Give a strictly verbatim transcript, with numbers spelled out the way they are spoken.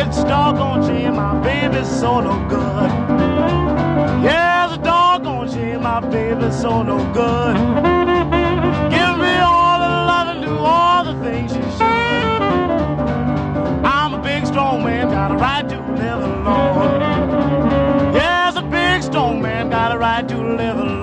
It's a doggone shame my baby's so no good. Yeah, it's a doggone shame my baby's so no good. Give me all the love and do all the things she should. I'm a big strong man, got a right to live alone. Yeah, it's a big strong man, got a right to live alone.